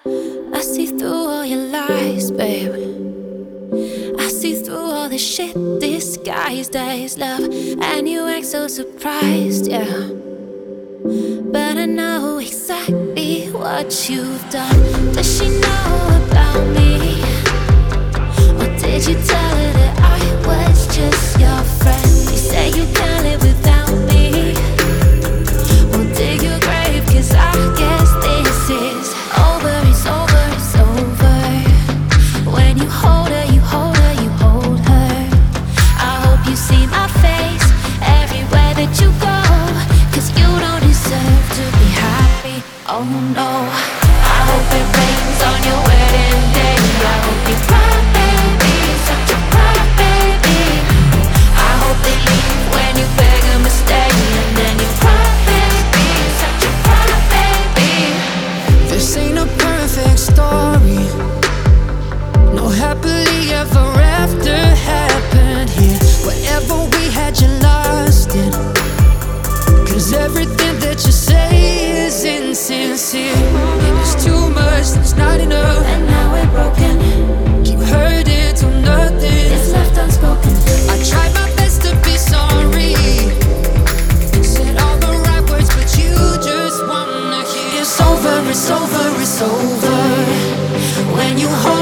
I see through all your lies, babe. I see through all the shit disguised as love, and you act so surprised, yeah. But I know exactly what you've done. Does she know about me? Or did you tell her that I was just your friend? You say you can't live without me. Well, dig your grave, 'cause I guess this is over, it's over, it's over. When you hold her, you hold her, you hold her. I hope you see my face everywhere that you go, 'cause you don't deserve to be happy, oh no. I hope it rains on your wedding day. I hope you cry, baby, such a cry, baby. I hope they leave when you beg them to stay, and then you cry, baby, such a cry, baby. This ain't a perfect story. No happily ever after happened here. Whatever we had, you lost it. 'Cause everything that you say is insincere. It's too much, it's not enough. And now we're broken. Keep hurting till nothing It's left unspoken. I tried my best to be sorry. Said all the right words, but you just wanna hear. It's over, it's over, it's over. When you hold